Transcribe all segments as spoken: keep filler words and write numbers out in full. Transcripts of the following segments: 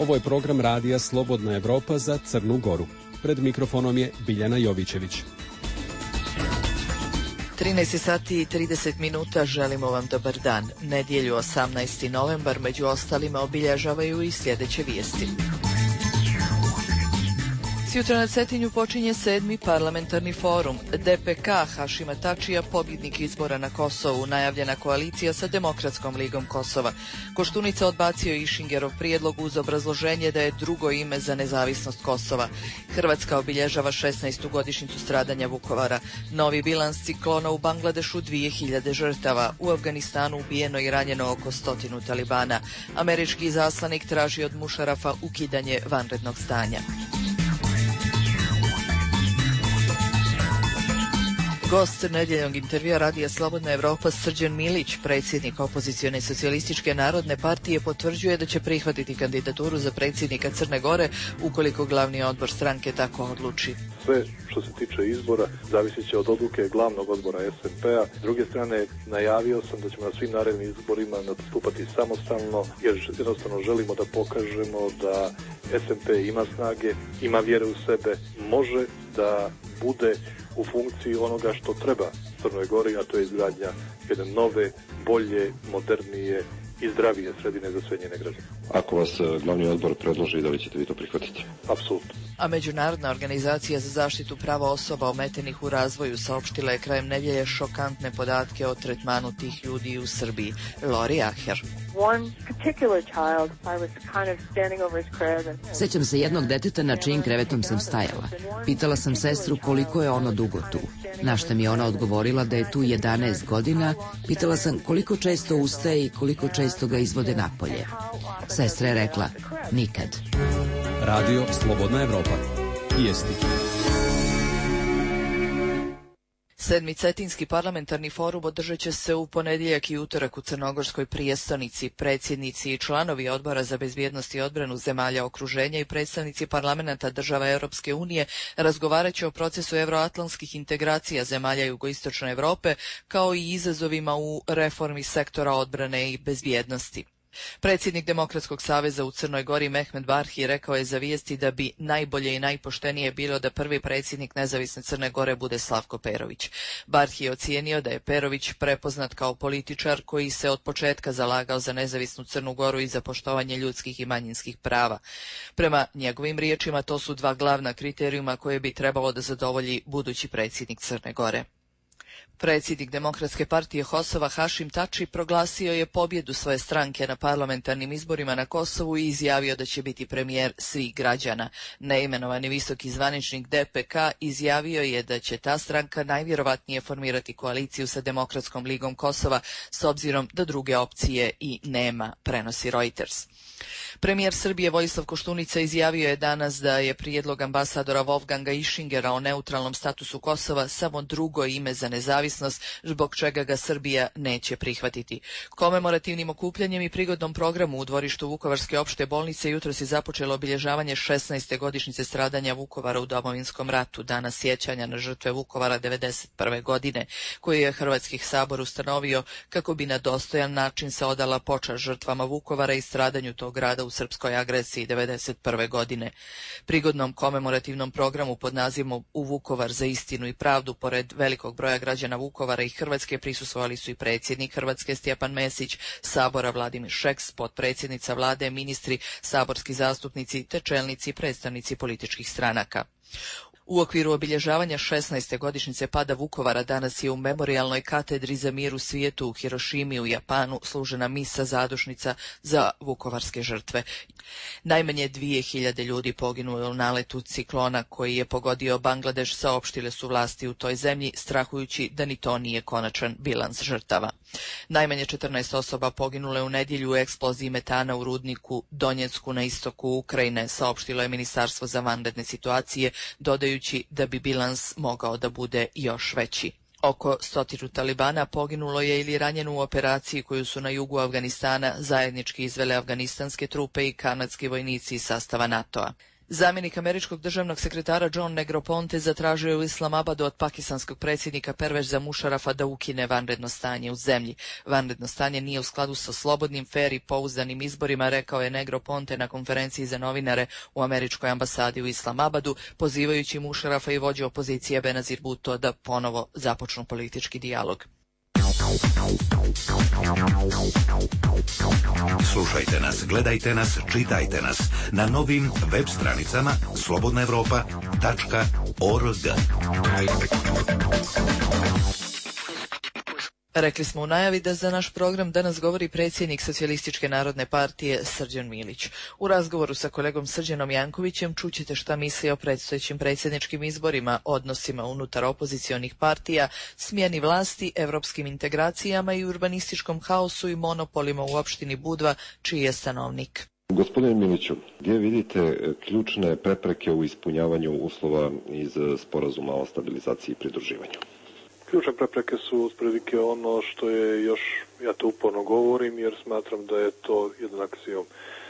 Ovo je program radija Slobodna Evropa za Crnu Goru. Pred mikrofonom je Biljana Jovićević. trinaest sati i trideset minuta, želimo vam dobar dan. Nedjelju osamnaesti novembar među ostalima obilježavaju i sljedeće vijesti. Sjutra na Cetinju počinje sedmi parlamentarni forum. D P K Hašima Tačija, pobjednik izbora na Kosovu, najavljena koalicija sa Demokratskom ligom Kosova. Koštunica odbacio Išingerov prijedlog uz obrazloženje da je drugo ime za nezavisnost Kosova. Hrvatska obilježava šesnaestu godišnjicu stradanja Vukovara. Novi bilans ciklona u Bangladešu, dvije hiljade žrtava. U Afganistanu ubijeno i ranjeno oko stotinu talibana. Američki izaslanik traži od Mušarafa ukidanje vanrednog stanja. Gost nedjeljnog intervjua radija Slobodna Evropa Srđan Milić, predsjednik opozicione socijalističke narodne partije, potvrđuje da će prihvatiti kandidaturu za predsjednika Crne Gore ukoliko glavni odbor stranke tako odluči. Sve što se tiče izbora zavisit će od odluke glavnog odbora S N P-a. S druge strane, najavio sam da ćemo na svim narednim izborima nastupati samostalno, jer jednostavno želimo da pokažemo da S N P ima snage, ima vjere u sebe, može da bude u funkciji onoga što treba Crnoj Gori, a to je izgradnja jedne nove, bolje, modernije i zdravije sredine za sve njene građane. Ako vas glavni odbor predloži, da li ćete vi to prihvatiti? Apsolutno. A Međunarodna organizacija za zaštitu prava osoba ometenih u razvoju saopštila je krajem nedjelje šokantne podatke o tretmanu tih ljudi u Srbiji. Lori Aher. Sećam se jednog deteta na čijim krevetom sam stajala. Pitala sam sestru koliko je ono dugo tu. Na šta mi je ona odgovorila da je tu jedanaest godina. Pitala sam koliko često ustaje i koliko često ga izvode napolje. Sestra je rekla, nikad. Radio Slobodna Evropa. Vijesti. Sedmi Cetinski parlamentarni forum održat će se u ponedjeljak i utorak u crnogorskoj prijestolnici. Predsjednici i članovi Odbora za bezbjednost i odbranu zemalja okruženja i predstavnici parlamenta država Europske unije razgovarat će o procesu euroatlantskih integracija zemalja jugoistočne Europe, kao i izazovima u reformi sektora odbrane i bezbjednosti. Predsjednik Demokratskog saveza u Crnoj Gori Mehmet Barhi rekao je za vijesti da bi najbolje i najpoštenije bilo da prvi predsjednik nezavisne Crne Gore bude Slavko Perović. Barhi je ocijenio da je Perović prepoznat kao političar koji se od početka zalagao za nezavisnu Crnu Goru i za poštovanje ljudskih i manjinskih prava. Prema njegovim riječima to su dva glavna kriterijuma koje bi trebalo da zadovolji budući predsjednik Crne Gore. Predsjednik Demokratske partije Kosova Hašim Tači proglasio je pobjedu svoje stranke na parlamentarnim izborima na Kosovu i izjavio da će biti premijer svih građana. Neimenovani visoki zvaničnik D P K izjavio je da će ta stranka najvjerovatnije formirati koaliciju sa Demokratskom ligom Kosova s obzirom da druge opcije i nema, prenosi Reuters. Premijer Srbije Vojislav Koštunica izjavio je danas da je prijedlog ambasadora Wolfganga Išingera o neutralnom statusu Kosova samo drugo ime za nezavisnost, zbog čega ga Srbija neće prihvatiti. Komemorativnim okupljanjem i prigodnom programu u dvorištu Vukovarske opšte bolnice jutros je započelo obilježavanje šesnaeste godišnjice stradanja Vukovara u Domovinskom ratu, dana sjećanja na žrtve Vukovara devedeset prve godine, koji je Hrvatski sabor ustanovio kako bi na dostojan način se odala počast žrtvama Vukovara i stradanju tog grada u srpskoj agresiji devedeset prve godine. Prigodnom komemorativnom programu pod nazivom U Vukovar za istinu i pravdu, pored velikog broja građana Vukovara i Hrvatske, prisustvovali su i predsjednik Hrvatske Stjepan Mesić, Sabora Vladimir Šeks, potpredsjednica vlade, ministri, saborski zastupnici te čelnici i predstavnici političkih stranaka. U okviru obilježavanja šesnaeste godišnjice pada Vukovara danas je u memorijalnoj katedri za mir u svijetu u Hirošimi u Japanu služena misa zadušnica za vukovarske žrtve. Najmanje dvije hiljade ljudi poginulo je u naletu ciklona koji je pogodio Bangladeš, saopštile su vlasti u toj zemlji, strahujući da ni to nije konačan bilans žrtava. Najmanje četrnaest osoba poginulo je u nedjelju u eksploziji metana u rudniku Donjecku na istoku Ukrajine, saopštilo je Ministarstvo za vanredne situacije, dodajući da bi bilans mogao da bude još veći. Oko stotinu talibana poginulo je ili ranjeno u operaciji koju su na jugu Afganistana zajednički izvele afganistanske trupe i kanadski vojnici iz sastava NATO-a. Zamjenik američkog državnog sekretara John Negroponte zatražio je u Islamabadu od pakistanskog predsjednika Perveza Mušarafa da ukine vanredno stanje u zemlji. Vanredno stanje nije u skladu sa slobodnim, fer i pouzdanim izborima, rekao je Negroponte na konferenciji za novinare u američkoj ambasadi u Islamabadu, pozivajući Mušarafa i vođu opozicije Benazir Bhutto da ponovo započnu politički dijalog. Slušajte nas, gledajte nas, čitajte nas na novim web stranicama slobodna evropa tačka org. Rekli smo u najavi da za naš program danas govori predsjednik Socijalističke narodne partije Srđan Milić. U razgovoru sa kolegom Srđanom Jankovićem čućete šta misli o predstojećim predsjedničkim izborima, odnosima unutar opozicionih partija, smjeni vlasti, evropskim integracijama i urbanističkom haosu i monopolima u opštini Budva, čiji je stanovnik. Gospodine Miliću, gdje vidite ključne prepreke u ispunjavanju uslova iz sporazuma o stabilizaciji i pridruživanju? Ključne prepreke su otprilike ono što je još, ja to uporno govorim jer smatram da je to jedan aksiom.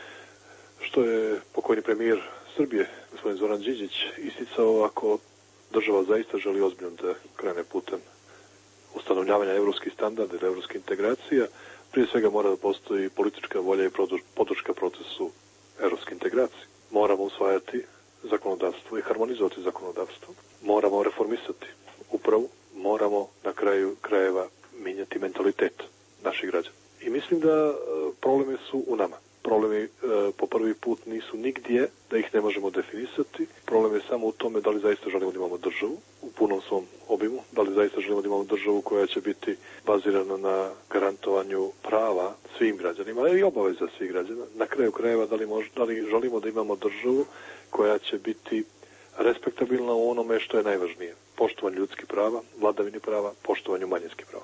Što je pokojni premijer Srbije, gospodin Zoran Đinđić, isticao, ako država zaista želi ozbiljno da krene putem ustanovljavanja evropskih standarda ili evropskih integracija, prije svega mora da postoji politička volja i podrška procesu evropske integracije. Moramo usvajati zakonodavstvo i harmonizovati zakonodavstvo. Moramo reformisati upravu. Moramo na kraju krajeva mijenjati mentalitet naših građana. I mislim da problemi su u nama. Problemi e, po prvi put nisu nigdje, da ih ne možemo definisati. Problem je samo u tome da li zaista želimo da imamo državu u punom svom obimu, da li zaista želimo da imamo državu koja će biti bazirana na garantovanju prava svim građanima i obaveza svih građana. Na kraju krajeva da li, mož, da li želimo da imamo državu koja će biti respektabilna u onome što je najvažnije. Poštovanju ljudskih prava, vladavini prava, poštovanju manjinskih prava.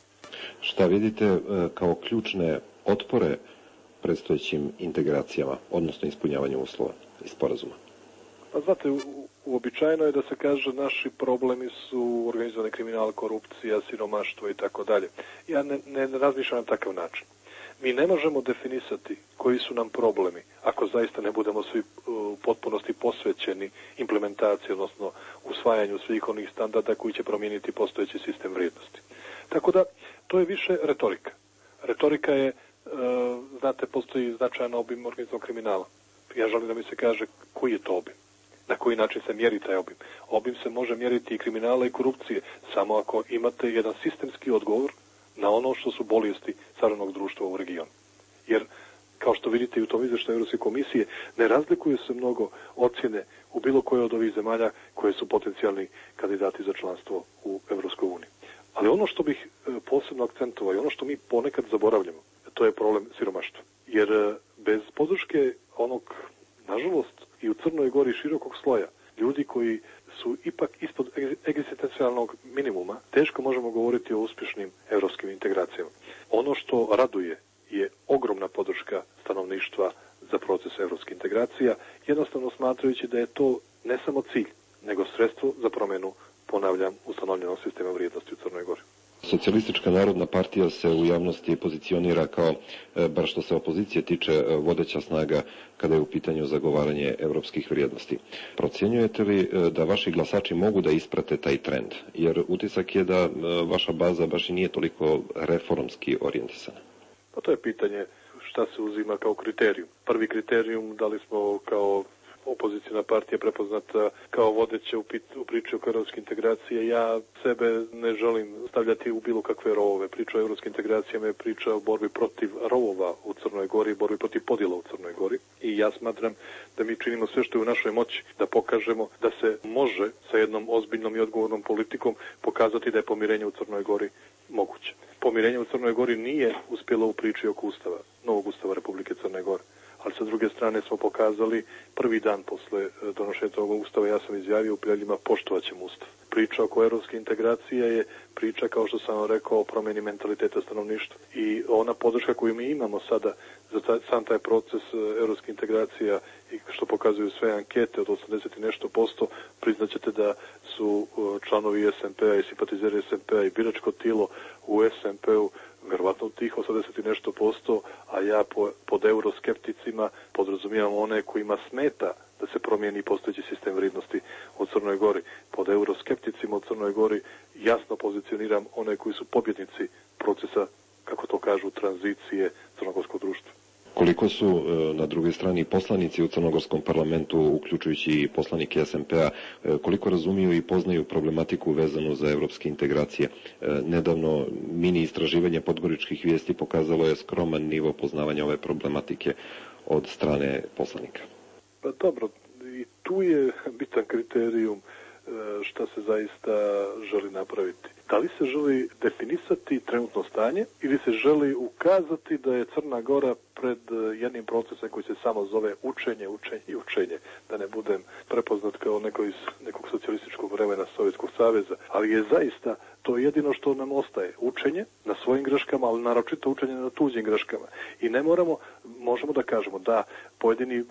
Šta vidite kao ključne otpore predstojećim integracijama, odnosno ispunjavanju uslova iz sporazuma? Pa znate, uobičajeno je da se kaže naši problemi su organizovani kriminal, korupcija, siromaštvo i tako dalje. Ja ne, ne razmišljam na takav način. Mi ne možemo definisati koji su nam problemi ako zaista ne budemo svi u potpunosti posvećeni implementaciji, odnosno usvajanju svih onih standarda koji će promijeniti postojeći sistem vrijednosti. Tako da, to je više retorika. Retorika je, e, znate, postoji značajan obim organizovanog kriminala. Ja želim da mi se kaže koji je to obim, na koji način se mjeri taj obim. Obim se može mjeriti i kriminala i korupcije, samo ako imate jedan sistemski odgovor na ono što su bolesti savremenog društva u regionu. Jer, kao što vidite i u tom izvještaju Europske komisije, ne razlikuju se mnogo ocjene u bilo koje od ovih zemalja koje su potencijalni kandidati za članstvo u Europskoj uniji. Ali ono što bih posebno akcentovao i ono što mi ponekad zaboravljamo, to je problem siromaštva. Jer bez podrške onog, nažalost, i u Crnoj Gori širokog sloja, ljudi koji su ipak ispod egzistencijalnog minimuma, teško možemo govoriti o uspješnim evropskim integracijama. Ono što raduje je ogromna podrška stanovništva za proces evropskih integracija, jednostavno smatrajući da je to ne samo cilj, nego sredstvo za promjenu, ponavljam, ustanovljenog sistema vrijednosti u Crnoj Gori. Socijalistička narodna partija se u javnosti pozicionira kao, bar što se opozicije tiče, vodeća snaga kada je u pitanju zagovaranje evropskih vrijednosti. Procjenjujete li da vaši glasači mogu da isprate taj trend? Jer utisak je da vaša baza baš i nije toliko reformski orijentisana. Pa to je pitanje šta se uzima kao kriterijum. Prvi kriterijum, da li smo kao opozicijna partija prepoznata kao vodeća u, pit, u priči oko evropske integracije. Ja sebe ne želim stavljati u bilo kakve rovove. Priča o evropske integracijama je priča o borbi protiv rovova u Crnoj Gori, borbi protiv podjela u Crnoj Gori. I ja smatram da mi činimo sve što je u našoj moći da pokažemo da se može sa jednom ozbiljnom i odgovornom politikom pokazati da je pomirenje u Crnoj Gori moguće. Pomirenje u Crnoj Gori nije uspjelo u priči oko ustava, novog ustava Republike Crne Gore. Ali sa druge strane smo pokazali prvi dan posle donošenja tog ustava, ja sam izjavio u prijavljima poštovat ćemo ustav. Priča oko evropske integracije je priča, kao što sam vam rekao, o promjeni mentaliteta stanovništva. I ona podrška koju mi imamo sada za taj, sam taj proces evropske integracija i što pokazuju sve ankete od osamdeset i nešto posto, priznaćete da su članovi es en pe-a i simpatizeri es en pe-a i biračko tijelo u es en pe-u vjerovatno tih osamdeset i nešto posto, a ja po, pod euroskepticima podrazumijevam one kojima smeta da se promijeni postojeći sistem vrijednosti u Crnoj Gori. Pod euroskepticima u Crnoj Gori jasno pozicioniram one koji su pobjednici procesa, kako to kažu, tranzicije crnogorskog društva. Koliko su na drugoj strani poslanici u crnogorskom parlamentu, uključujući i poslanike es en pe a, koliko razumiju i poznaju problematiku vezanu za evropske integracije? Nedavno mini istraživanje podgoričkih vijesti pokazalo je skroman nivo poznavanja ove problematike od strane poslanika. Pa dobro, i tu je bitan kriterijum šta se zaista želi napraviti. Da li se želi definisati trenutno stanje ili se želi ukazati da je Crna Gora pred jednim procesom koji se samo zove učenje, učenje i učenje. Da ne budem prepoznat kao neko iz nekog socijalističkog vremena Sovjetskog saveza, ali je zaista to jedino što nam ostaje. Učenje na svojim greškama, ali naročito učenje na tuđim greškama. I ne moramo, možemo da kažemo da pojedini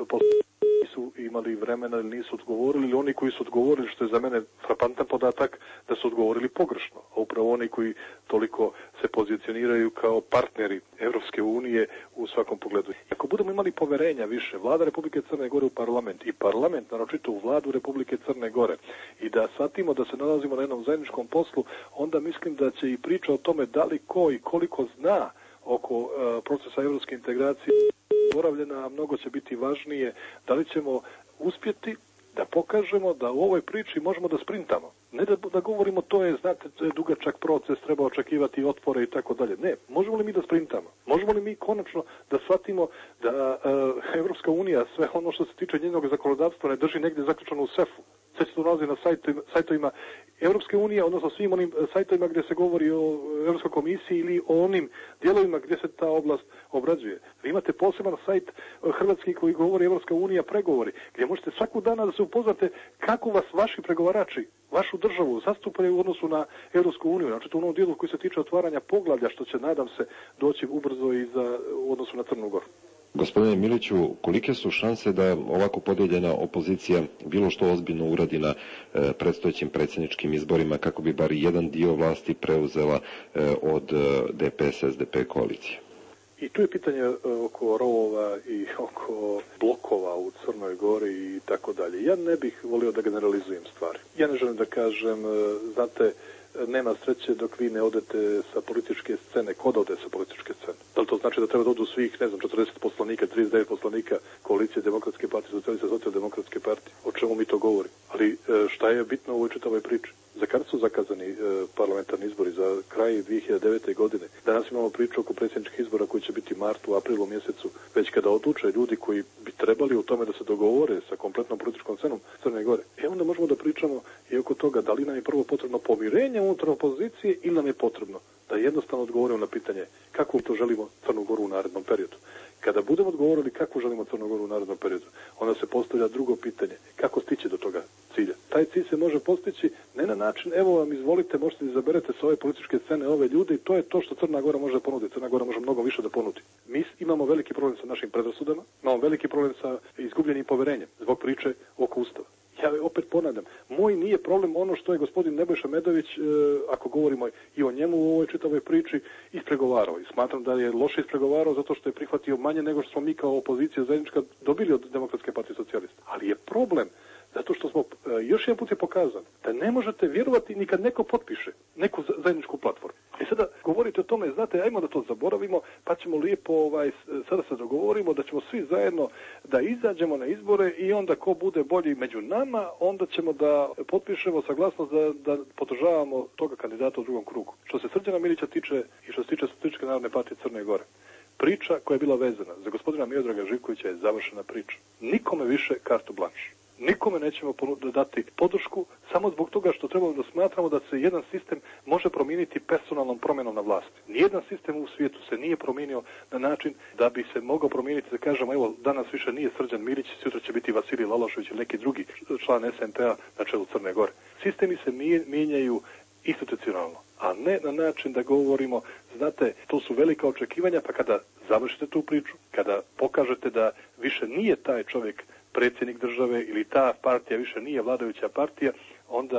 nisu imali vremena ili nisu odgovorili, ili oni koji su odgovorili, što je za mene frapantan podatak, da su odgovorili pogrešno. A upravo oni koji toliko se pozicioniraju kao partneri Evropske unije u svakom pogledu. Ako budemo imali poverenja više, vlada Republike Crne Gore u parlament i parlament, naročito u vladu Republike Crne Gore, i da shvatimo da se nalazimo na jednom zajedničkom poslu, onda mislim da će i priča o tome da li ko i koliko zna oko uh, procesa evropske integracije zaboravljena, a mnogo će biti važnije da li ćemo uspjeti da pokažemo da u ovoj priči možemo da sprintamo. Ne da, da govorimo to je, znate, to je dugačak proces, treba očekivati otpore i tako dalje. Ne, možemo li mi da sprintamo? Možemo li mi konačno da shvatimo da uh, Evropska unija sve ono što se tiče njenog zakonodavstva ne drži negdje zaključano u sefu? Sve se to nalazi na sajtovima, sajtovima Evropske unije, odnosno svim onim sajtovima gdje se govori o Evropskoj komisiji ili o onim dijelovima gdje se ta oblast obrađuje. Vi imate poseban sajt hrvatski koji govori Evropska unija pregovori, gdje možete svaku dana da se upoznate kako vas vaši pregovarači, vašu državu zastupaju u odnosu na Evropsku uniju, znači to u onom dijelu koji se tiče otvaranja poglavlja, što će, nadam se, doći ubrzo i za, u odnosu na Crnu Goru. Gospodine Miliću, kolike su šanse da ovako podijeljena opozicija bilo što ozbiljno uradi na e, predstojećim predsjedničkim izborima kako bi bar jedan dio vlasti preuzela e, od de pe es es de pe koalicije? I tu je pitanje oko rovova i oko blokova u Crnoj Gori i tako dalje. Ja ne bih volio da generalizujem stvari. Ja ne želim da kažem, znate, nema sreće dok vi ne odete sa političke scene. Ko da ode sa političke scene? Da li to znači da treba da odu svih, ne znam, četrdeset poslanika, trideset devet poslanika koalicije Demokratske partije, Socijaliste, Socijaldemokratske partije? O čemu mi to govori? Ali šta je bitno u ovoj čitavoj priči? Za kad su zakazani e, parlamentarni izbori? Za kraj dvije hiljade devete. godine. Danas imamo priču oko predsjedničkih izbora koji će biti martu, aprilu mjesecu, već kada odluče ljudi koji bi trebali u tome da se dogovore sa kompletnom političkom scenom Crne Gore. E onda možemo da pričamo i oko toga da li nam je prvo potrebno pomirenje unutar opozicije ili nam je potrebno da jednostavno odgovorimo na pitanje kako to želimo Crnu Goru u narednom periodu. Kada budemo odgovorili kako želimo Crnu Goru u narednom periodu, onda se postavlja drugo pitanje, kako stići do toga cilja. Taj cilj se može postići ne na način, evo vam izvolite, možete izaberete sa ove političke scene ove ljude i to je to što Crna Gora može ponuditi. Crna Gora može mnogo više da ponudi. Mi imamo veliki problem sa našim predrasudama, imamo veliki problem sa izgubljenim poverenjem zbog priče oko Ustava. Ja opet ponavljam, moj nije problem ono što je gospodin Nebojša Medović, e, ako govorimo i o njemu u ovoj čitavoj priči, ispregovarao. I smatram da je loše ispregovarao zato što je prihvatio manje nego što smo mi kao opozicija zajednička dobili od Demokratske partije Socijalista. Ali je problem zato što smo, e, još jedan put je pokazano, da ne možete vjerovati ni kad neko potpiše neku zajedničku platformu. I sada govorite o tome, znate, ajmo da to zaboravimo, pa ćemo lijepo, ovaj, sada se dogovorimo da ćemo svi zajedno da izađemo na izbore i onda ko bude bolji među nama, onda ćemo da potpišemo saglasnost da, da podržavamo toga kandidata u drugom krugu. Što se Srđana Milića tiče i što se tiče Socijalističke narodne partije Crne Gore, priča koja je bila vezana za gospodina Miodraga Živkovića je završena priča. Nikome više kartu blanš. Nikome nećemo dati podršku samo zbog toga što trebamo da smatramo da se jedan sistem može promijeniti personalnom promjenom na vlasti. Nijedan sistem u svijetu se nije promijenio na način da bi se mogao promijeniti, da kažemo, evo, danas više nije Srđan Milić, sutra će biti Vasilij Lalošević ili neki drugi član es en pe a na čelu Crne Gore. Sistemi se mijenjaju institucionalno, a ne na način da govorimo, znate, to su velika očekivanja, pa kada završite tu priču, kada pokažete da više nije taj čovjek predsjednik države ili ta partija više nije vladajuća partija, onda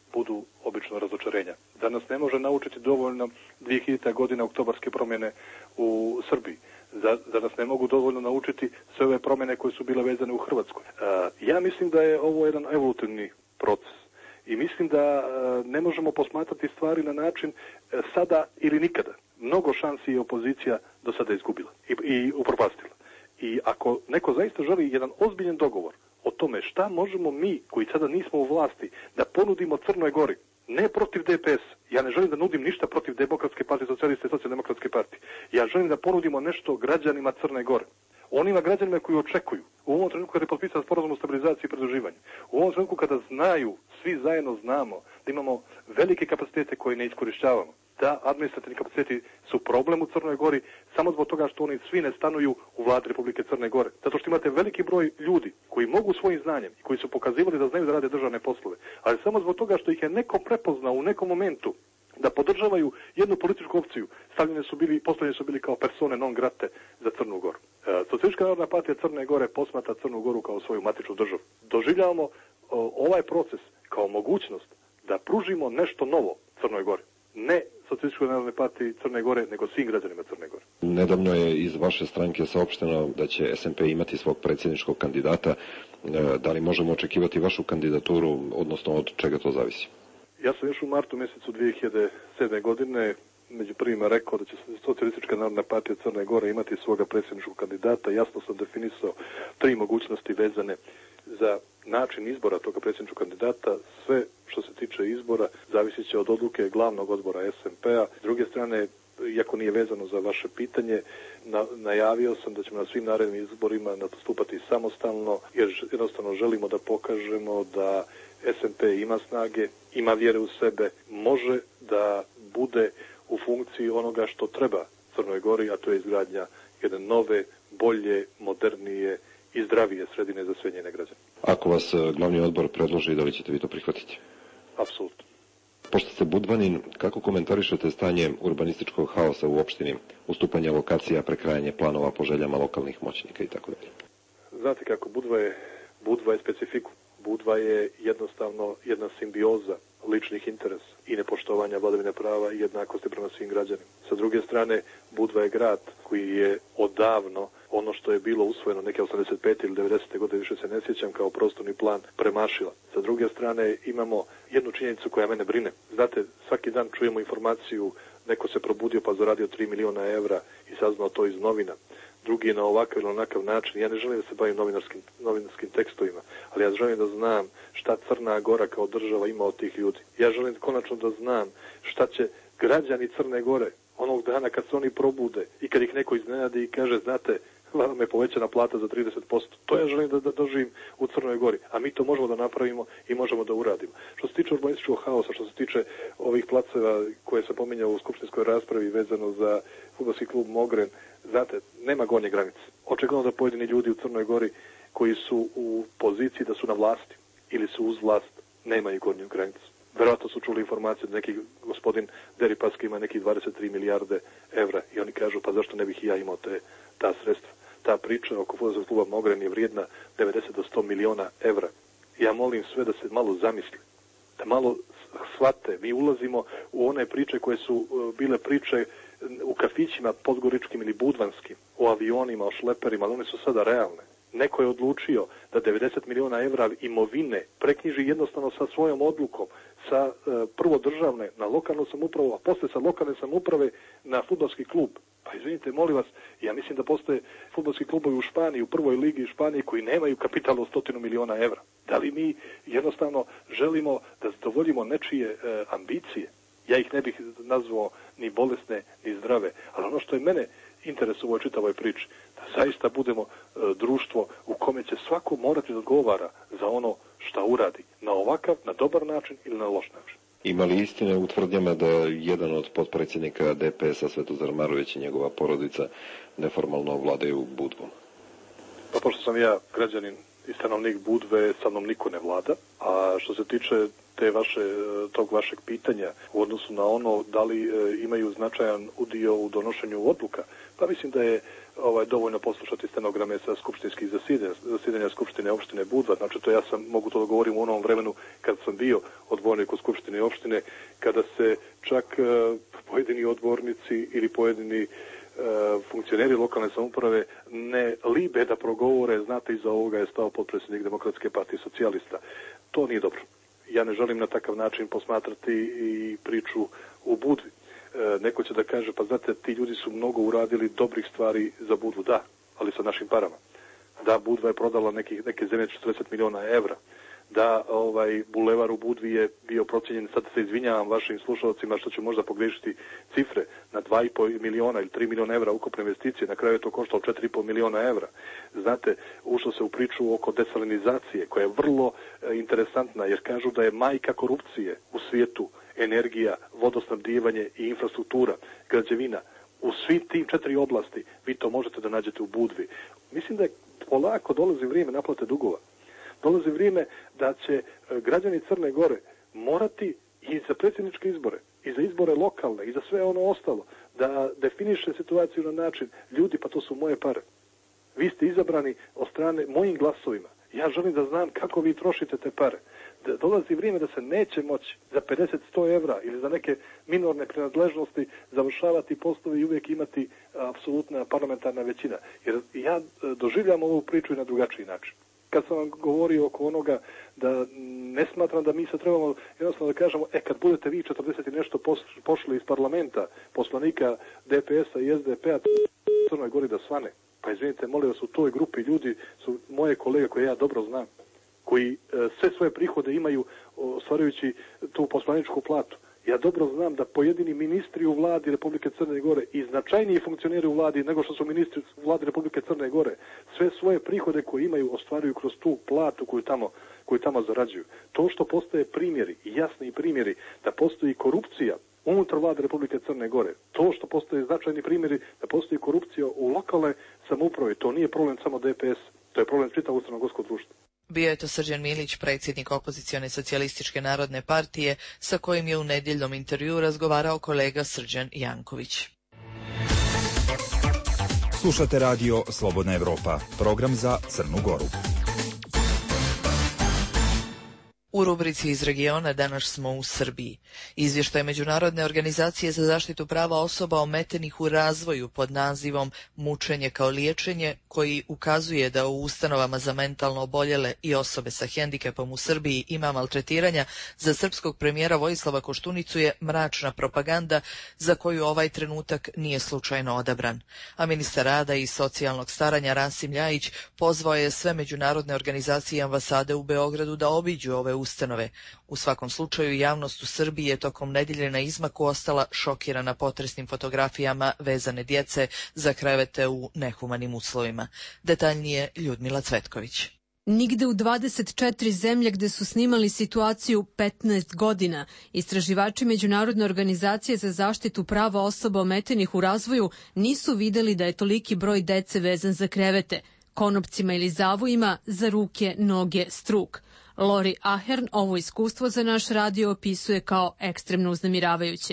budu obično razočarenja. Da nas ne može naučiti dovoljno dvije hiljadite. godina oktobarske promjene u Srbiji. Da, da nas ne mogu dovoljno naučiti sve ove promjene koje su bile vezane u Hrvatskoj. Ja mislim da je ovo jedan evolutivni proces. I mislim da ne možemo posmatrati stvari na način sada ili nikada. Mnogo šansi je opozicija do sada izgubila i, i upropastila. I ako neko zaista želi jedan ozbiljan dogovor o tome šta možemo mi, koji sada nismo u vlasti, da ponudimo Crnoj Gori, ne protiv D P S. Ja ne želim da nudim ništa protiv Demokratske partije, socijaliste i socijaldemokratske partije. Ja želim da ponudimo nešto građanima Crne Gore. Onima građanima koji očekuju. U ovom trenutku kada je potpisan sporazum o stabilizaciji i pridruživanju. U ovom trenutku kada znaju, svi zajedno znamo, da imamo velike kapacitete koje ne iskorištavamo. Da administrativni kapaciteti su problem u Crnoj Gori samo zbog toga što oni svi ne stanuju u vladi Republike Crne Gore. Zato što imate veliki broj ljudi koji mogu svojim znanjem i koji su pokazivali da znaju da rade državne poslove, ali samo zbog toga što ih je neko prepoznao u nekom momentu da podržavaju jednu političku opciju, stavljene su bili, postavljeni su bili kao persone non grate za Crnu Goru. E, Socijalistička narodna partija Crne Gore posmatra Crnu Goru kao svoju matičnu državu. Doživljavamo o, ovaj proces kao mogućnost da pružimo nešto novo Crnoj Gori. Ne Socijalističkoj narodnoj partiji Crne Gore, nego svim građanima Crne Gore. Nedavno je iz vaše stranke saopšteno da će S N P imati svog predsjedničkog kandidata. Da li možemo očekivati vašu kandidaturu, odnosno od čega to zavisi? Ja sam još u martu mjesecu dvije hiljadite sedme. godine među prvima rekao da će Socijalistička narodna partija Crne Gore imati svoga predsjedničkog kandidata. Jasno sam definisao tri mogućnosti vezane za način izbora toga predsjedničkog kandidata. Sve što se tiče izbora zavisit će od odluke glavnog odbora S N P-a. S druge strane, iako nije vezano za vaše pitanje, na, najavio sam da ćemo na svim narednim izborima nastupati samostalno, jer jednostavno želimo da pokažemo da S N P ima snage, ima vjere u sebe, može da bude u funkciji onoga što treba Crnoj Gori, a to je izgradnja jedne nove, bolje, modernije i zdravije sredine za sve njene građane. Ako vas glavni odbor predloži, da li ćete vi to prihvatiti? Apsolutno. Pošto ste Budvanin, kako komentarišete stanje urbanističkog haosa u opštini, ustupanje lokacija, prekrajanje planova po željama lokalnih moćnika i tako dalje? Znate kako, Budva je, Budva je specifikum. Budva je jednostavno jedna simbioza ličnih interesa i nepoštovanja vladavine prava i jednakosti prema svim građanima. Sa druge strane, Budva je grad koji je odavno ono što je bilo usvojeno neke osamdeset pete ili devedesete. godine, više se ne sjećam, kao prostorni plan premašila. Sa druge strane, imamo jednu činjenicu koja mene brine. Znate, svaki dan čujemo informaciju, neko se probudio pa zaradio tri miliona evra i saznao to iz novina. Drugi je na ovakav ili onakav način. Ja ne želim da se bavim novinarskim, novinarskim tekstovima, ali ja želim da znam šta Crna Gora kao država ima od tih ljudi. Ja želim konačno da znam šta će građani Crne Gore onog dana kad se oni probude i kad ih neko iznenadi i kaže, znate, vam je povećana plata za trideset posto. To ja želim da, da doživim u Crnoj Gori, a mi to možemo da napravimo i možemo da uradimo. Što se tiče urbanističkog haosa, što se tiče ovih placeva koje sam pominjao u skupštinskoj raspravi vezano za fudbalski klub Mogren, znate, nema gornje granice. Očigledno da pojedini ljudi u Crnoj Gori koji su u poziciji da su na vlasti ili su uz vlast, nemaju gornju granicu. Verovatno su čuli informaciju da neki gospodin Deripaski ima nekih dvadeset tri milijarde evra i oni kažu, pa zašto ne bih i ja imao te, ta sredstva. Ta priča oko fudbalskog kluba Mogren je vrijedna devedeset do sto miliona evra. Ja molim sve da se malo zamisli, da malo shvate. Mi ulazimo u one priče koje su bile priče u kafićima podgoričkim ili budvanskim, o avionima, o šleperima, ali one su sada realne. Neko je odlučio da devedeset miliona evra imovine preknjiži jednostavno sa svojom odlukom, sa e, prvo državne na lokalnu samoupravu, a posle sa lokalne samouprave na fudbalski klub. Pa izvinite, molim vas, ja mislim da postoje fudbalski klubovi u Španiji, u prvoj ligi Španije koji nemaju kapital od stotinu miliona evra. Da li mi jednostavno želimo da zadovoljimo nečije e, ambicije? Ja ih ne bih nazvao ni bolesne, ni zdrave, ali ono što je mene interes u ovoj čitavoj priči, da zaista budemo e, društvo u kome će svako morati da odgovara za ono šta uradi, na ovakav, na dobar način ili na loš način. Ima li istine u tvrdnjama da jedan od potpredsjednika D P S-a, Svetozar Marović i njegova porodica, neformalno vladaju Budvom? Pa pošto sam ja građanin i stanovnik Budve, sa mnom niko ne vlada. A što se tiče te vaše, tog vašeg pitanja u odnosu na ono da li e, imaju značajan udio u donošenju odluka, pa mislim da je ovaj, dovoljno poslušati stenograme sa skupštinskih zasidanja, zasidanja Skupštine opštine Budva. Znači to ja sam, mogu to da govorim u onom vremenu kad sam bio odbornik u Skupštine opštine, kada se čak e, pojedini odbornici ili pojedini funkcioneri lokalne samouprave ne libe da progovore, znate, iza ovoga je stao potpredsjednik Demokratske partije socijalista. To nije dobro. Ja ne želim na takav način posmatrati i priču u Budvi. E, neko će da kaže, pa znate, ti ljudi su mnogo uradili dobrih stvari za Budvu, da, ali sa našim parama. Da, Budva je prodala nekih, neke zemlje četrdeset miliona evra. Da, ovaj bulevar u Budvi je bio procijenjen, sad se izvinjavam vašim slušalcima što ću možda pogrešiti cifre, na dva i po miliona ili tri miliona evra ukupne investicije, na kraju je to koštalo četiri i po miliona evra. Znate, ušlo se u priču oko desalinizacije, koja je vrlo e, interesantna, jer kažu da je majka korupcije u svijetu energija, vodosnabdijevanje i infrastruktura, građevina. U svim tim četiri oblasti vi to možete da nađete u Budvi. Mislim da je polako dolazi vrijeme naplate dugova. Dolazi vrijeme da će građani Crne Gore morati i za predsjedničke izbore, i za izbore lokalne, i za sve ono ostalo, da definiše situaciju na način, ljudi, pa to su moje pare. Vi ste izabrani od strane mojim glasovima. Ja želim da znam kako vi trošite te pare. Da dolazi vrijeme da se neće moći za pedeset do sto evra ili za neke minorne prenadležnosti završavati poslovi i uvijek imati apsolutna parlamentarna većina. Jer ja doživljam ovu priču i na drugačiji način. Kad sam vam govorio oko onoga da ne smatram da mi se trebamo jednostavno da kažemo, e kad budete vi četrdeset i nešto pošli iz parlamenta, poslanika D P S-a i S D P-a u Crnoj Gori da svane. Pa izvinite, molim vas, u toj grupi ljudi su moje kolege koje ja dobro znam, koji e, sve svoje prihode imaju ostvarujući tu poslaničku platu. Ja dobro znam da pojedini ministri u vladi Republike Crne Gore i značajniji funkcioneri u vladi nego što su ministri u vladi Republike Crne Gore sve svoje prihode koje imaju ostvaruju kroz tu platu koju tamo, koju tamo zarađuju. To što postoje primjeri, jasni primjeri da postoji korupcija unutar vlade Republike Crne Gore, to što postoje značajni primjeri da postoji korupcija u lokalnoj samoupravi, to nije problem samo D P S, to je problem čitavog crnogorskog društva. Bio je to Srđan Milić, predsjednik opozicione socijalističke narodne partije, sa kojim je u nedjeljnom intervjuu razgovarao kolega Srđan Janković. Slušate radio Slobodna Evropa, program za Crnu Goru. U rubrici iz regiona danas smo u Srbiji. Izvještaj Međunarodne organizacije za zaštitu prava osoba ometenih u razvoju pod nazivom Mučenje kao liječenje, koji ukazuje da u ustanovama za mentalno oboljele i osobe sa hendikepom u Srbiji ima maltretiranja, za srpskog premijera Vojislava Koštunicu je mračna propaganda za koju ovaj trenutak nije slučajno odabran. A ministar rada i socijalnog staranja Rasim Ljajić pozvao je sve međunarodne organizacije i ambasade u Beogradu da obiđu ove ustanove. U svakom slučaju, javnost u Srbiji je tokom nedjelje na izmaku ostala šokirana potresnim fotografijama vezane djece za krevete u nehumanim uslovima. Detaljnije Ljudmila Cvetković. Nigde u dvadeset četiri zemlje gde su snimali situaciju petnaest godina, istraživači Međunarodne organizacije za zaštitu prava osoba ometenih u razvoju nisu videli da je toliki broj dece vezan za krevete, konopcima ili zavojima, za ruke, noge, struk. Lori Ahern ovo iskustvo za naš radio opisuje kao ekstremno uznemiravajuće.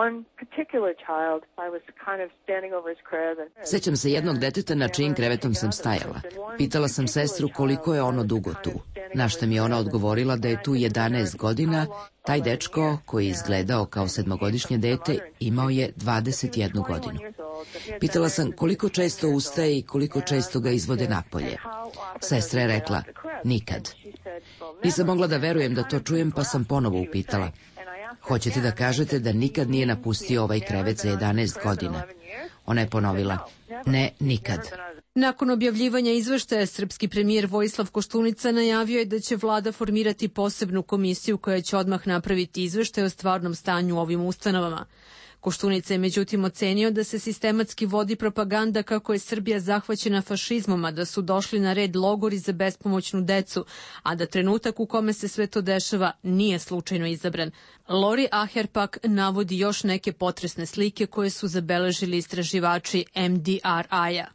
Sećam se jednog deteta na čijim krevetom sam stajala. Pitala sam sestru koliko je ono dugo tu. Na šta mi je ona odgovorila da je tu jedanaest godina. Taj dečko, koji je izgledao kao sedmogodišnje dete, imao je dvadeset jednu godinu. Pitala sam koliko često ustaje i koliko često ga izvode napolje. Sestra je rekla, nikad. Nisam mogla da verujem da to čujem, pa sam ponovo upitala. Hoćete da kažete da nikad nije napustio ovaj krevet za jedanaest godina? Ona je ponovila, ne, nikad. Nakon objavljivanja izveštaja, srpski premijer Vojislav Koštunica najavio je da će vlada formirati posebnu komisiju koja će odmah napraviti izveštaj o stvarnom stanju u ovim ustanovama. Koštunica je međutim ocenio da se sistematski vodi propaganda kako je Srbija zahvaćena fašizmom, a da su došli na red logori za bespomoćnu decu, a da trenutak u kome se sve to dešava nije slučajno izabran. Lori Aher pak navodi još neke potresne slike koje su zabeležili istraživači M D R I-a.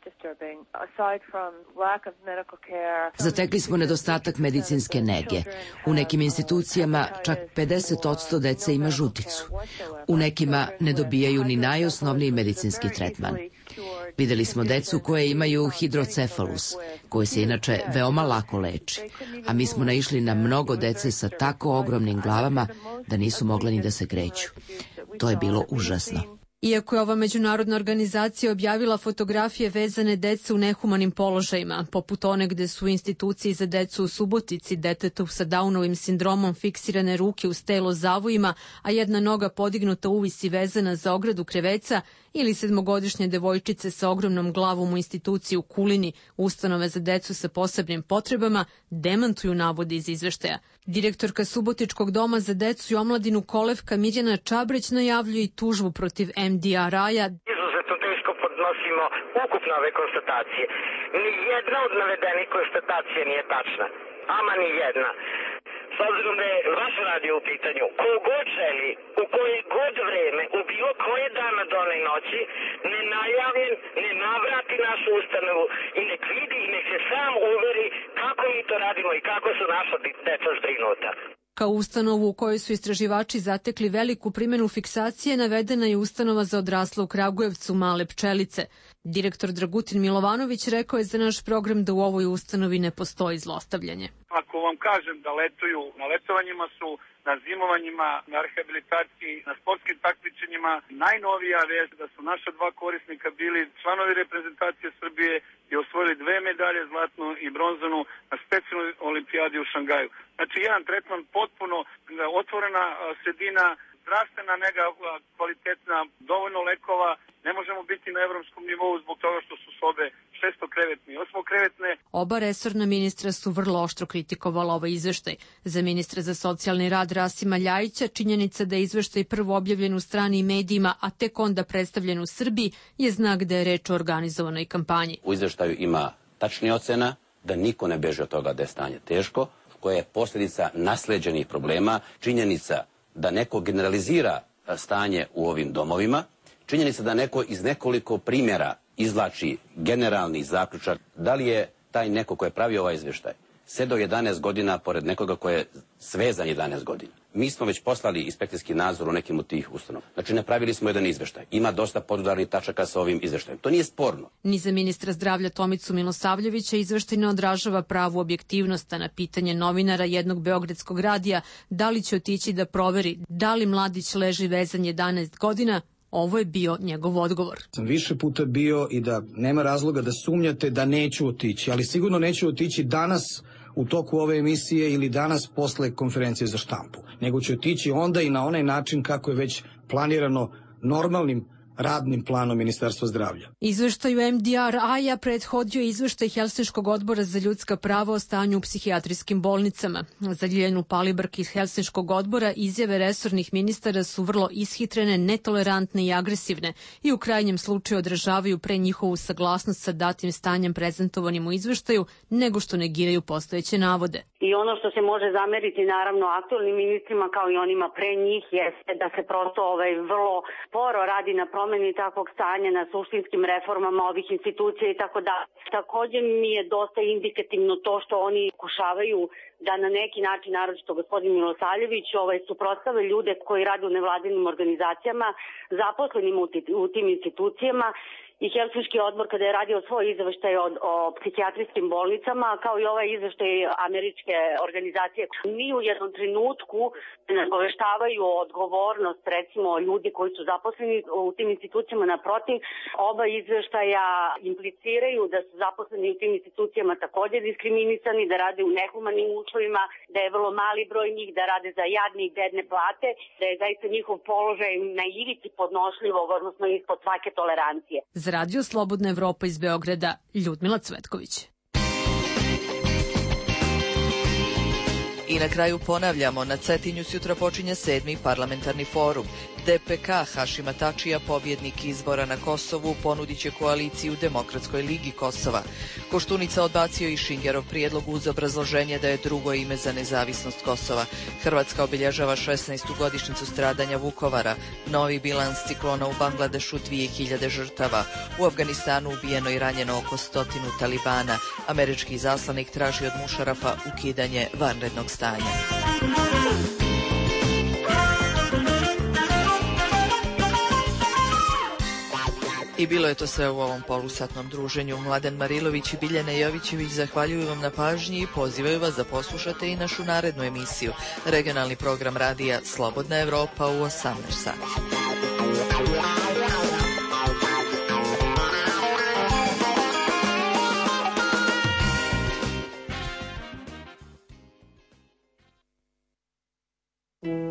Zatekli smo nedostatak medicinske nege. U nekim institucijama čak pedeset posto dece ima žuticu. U nekima ne dobijaju ni najosnovniji medicinski tretman. Videli smo decu koje imaju hidrocefalus, koji se inače veoma lako leči, a mi smo naišli na mnogo dece sa tako ogromnim glavama da nisu mogla ni da se kreću. To je bilo užasno. Iako je ova međunarodna organizacija objavila fotografije vezane dece u nehumanim položajima, poput one gde su u instituciji za decu u Subotici detetu sa Downovim sindromom fiksirane ruke uz telo zavojima, a jedna noga podignuta uvisi vezana za ogradu kreveca, ili sedmogodišnje devojčice sa ogromnom glavom u instituciji u Kulini, ustanove za decu sa posebnim potrebama, demantuju navode iz izveštaja. Direktorka Subotičkog doma za decu i omladinu Kolevka Mirjana Čabreć najavljuje i tužbu protiv M D R I-a. Izuzetno teško podnosimo ukupno ove konstatacije. Ni jedna od navedenih konstatacija nije tačna. Ama ni jedna. S obzirom da je vaš radio u pitanju, ko god želi, u koje god vreme, u bilo koje dana done i noći, nenajavljen, ne navrati našu ustanovu i nek vidi i nek se sam uveri kako mi to radimo i kako su naša deca zbrinuta. Kao ustanovu u kojoj su istraživači zatekli veliku primjenu fiksacije, navedena je ustanova za odrasle u Kragujevcu Male pčelice. Direktor Dragutin Milovanović rekao je za naš program da u ovoj ustanovi ne postoji zlostavljanje. Ako vam kažem da letuju, na letovanjima su, na zimovanjima, na rehabilitaciji, na sportskim takmičenjima, najnovija vest da su naša dva korisnika bili članovi reprezentacije Srbije i osvojili dve medalje, zlatnu i bronzanu, na specijalnoj olimpijadi u Šangaju. Znači jedan tretman potpuno otvorena sredina, zdravstvena nega kvalitetna, dovoljno lekova, ne možemo biti na evropskom nivou zbog toga što su sobe šestokrevetne i osmokrevetne. Oba resorna ministra su vrlo oštro kritikovali ovaj izveštaj. Za ministra za socijalni rad Rasima Ljajića činjenica da je izveštaj prvo objavljen u strani medijima, a tek onda predstavljen u Srbiji, je znak da je reč o organizovanoj kampanji. U izveštaju ima tačnija ocena da niko ne beže od toga da je stanje teško, koja je posljedica nasleđenih problema, činjenica da neko generalizira stanje u ovim domovima, činjenica da neko iz nekoliko primjera izvlači generalni zaključak. Da li je taj neko ko je pravio ovaj izvještaj sedao jedanaest godina pored nekoga ko je svezan jedanaest godina? Mi smo već poslali inspekcijski nadzor u nekim od tih ustanova. Znači, napravili smo jedan izveštaj. Ima dosta podudarnih tačaka sa ovim izveštajem. To nije sporno. Ni za ministra zdravlja Tomicu Milosavljevića izveštaj ne odražava pravu objektivnost, a na pitanje novinara jednog beogradskog radija da li će otići da proveri da li mladić leži vezan jedanaest godina, ovo je bio njegov odgovor. Sam više puta bio i da nema razloga da sumnjate da neću otići, ali sigurno neću otići danas u toku ove emisije ili danas posle konferencije za štampu, nego ću otići onda i na onaj način kako je već planirano normalnim radnim planom Ministarstva zdravlja. Izveštaju M D R I-a prethodio izveštaj Helsinškog odbora za ljudska prava o stanju u psihijatrijskim bolnicama. Za Ljiljanu Palibrk iz Helsinškog odbora izjave resornih ministara su vrlo ishitrene, netolerantne i agresivne i u krajnjem slučaju odražavaju pre njihovu saglasnost sa datim stanjem prezentovanim u izveštaju nego što negiraju postojeće navode. I ono što se može zameriti naravno aktualnim ministrima kao i onima pre njih jeste da se prosto ovaj vrlo sporo radi na promeni takvog stanja, na suštinskim reformama ovih institucija i tako da. Takođe mi je dosta indikativno to što oni pokušavaju da na neki način, naročito gospodin Milosavljević, ovaj, suprotstave ljude koji rade u nevladinim organizacijama, zaposlenim u tim institucijama. I Helsinški odbor kada je radio svoj izveštaj o, o psihijatrijskim bolnicama, kao i ovaj izveštaj američke organizacije, ni u jednom trenutku ne obaveštavaju odgovornost, recimo, ljudi koji su zaposleni u tim institucijama. Naprotiv, oba izveštaja impliciraju da su zaposleni u tim institucijama također diskriminisani, da rade u nehumanim uslovima, da je vrlo mali broj njih, da rade za jadne i bedne plate, da je zaista njihov položaj na ivici podnošljivog, odnosno ispod svake tolerancije. Za radio Slobodna Evropa iz Beograda, Ljudmila Cvetković. I na kraju ponavljamo, na Cetinju sutra počinje sedmi parlamentarni forum. D P K Hašima Tačija, pobjednik izbora na Kosovu, ponudit će koaliciju Demokratskoj ligi Kosova. Koštunica odbacio i Šingerov prijedlog uz obrazloženje da je drugo ime za nezavisnost Kosova. Hrvatska obilježava šesnaestu godišnjicu stradanja Vukovara. Novi bilans ciklona u Bangladešu, dvije hiljade žrtava. U Afganistanu ubijeno i ranjeno oko stotinu talibana. Američki izaslanik traži od Mušarafa ukidanje vanrednog stanja. I bilo je to sve u ovom polusatnom druženju. Mladen Marilović i Biljana Jovićević zahvaljuju vam na pažnji i pozivaju vas da poslušate i našu narednu emisiju. Regionalni program radija Slobodna Evropa u osamnaest sati.